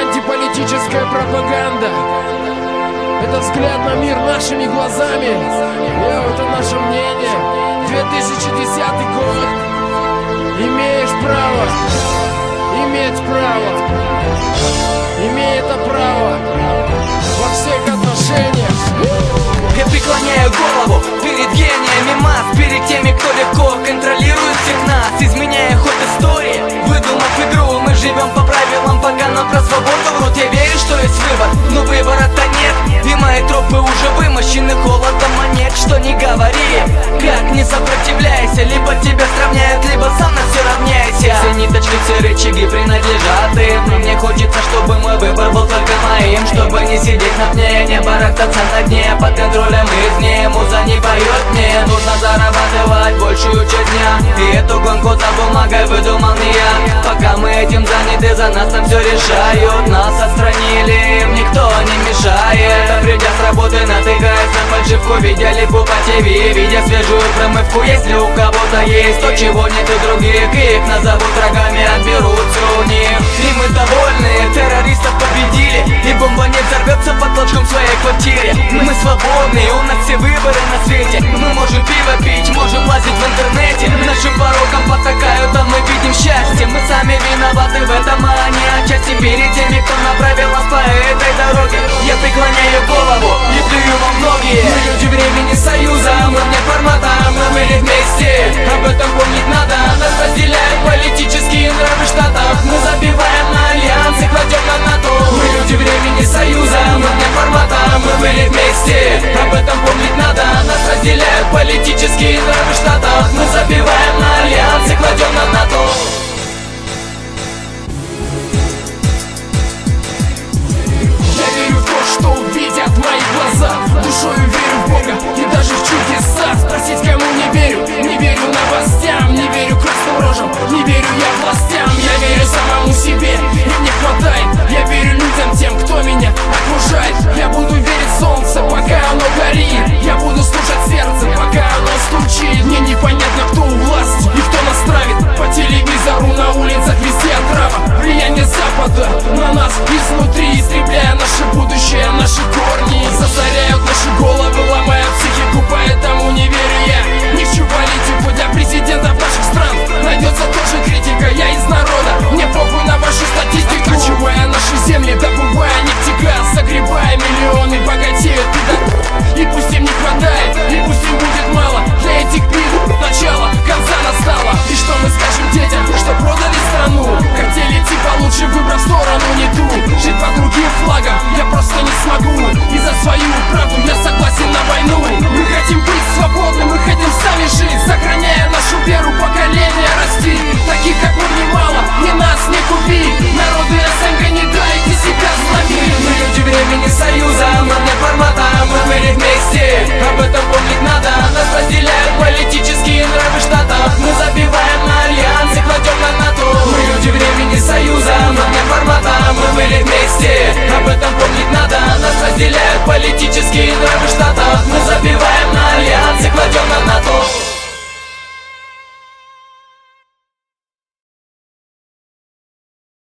антиполитическая пропаганда. Это взгляд на мир нашими глазами. Это наше мнение. 2010 год. Имеешь право иметь право. Имей это право во всех отношениях. Я преклоняю голову перед гениями масс, перед теми, кто легко контролирует всех нас, изменяя ход истории, выдумав игру. Мы живем по правилам, пока нам про свободу врут. Я верю, что есть выбор, но выбора-то нет. И мои тропы уже вымощены холодом монет. Что не говори, как не сопротивляйся, либо тебя сравняют, либо сам на все равняйся. Все ниточки, все рычаги принадлежат им, но мне хочется, чтобы мой выбор был только моим. Чтобы не сидеть на пне, не барахтаться на дне, под контролем извне. Муза не поет мне, нужно зарабатывать большую часть дня. И эту гонку за бумагой выдумал не я. Пока мы этим заняты, за нас там все решают. Нас отстранили, им никто не мешает. А придя с работы, натыкаясь на фальшивку, видя липу по ТВ, видя свежую промывку. Если у кого-то есть то, чего нет у других, их назовут врагами, отберут все у них. И мы довольны, террористов победили, и бомба не взорвется под толчком в своей квартире. Мы свободны, у нас все выборы на свете. Мы можем пиво пить, можем лазить в интернете. Нашим порокам потакают, а мы видим счастье. Мы сами виноваты в этом, а они отчасти перед теми, кто направил нас по этой дороге. Я преклоняю голову и плюю во многие. Мы люди времени союза, мы вне формата, мы были вместе. Об этом помнить надо, нас разделяют политические нравы штатов. Мы забиваем на альянсы, кладем на НАТО. Мы люди времени союза, мы вне формата, мы были вместе. Об этом помнить надо, нас разделяют политические нравы штатов.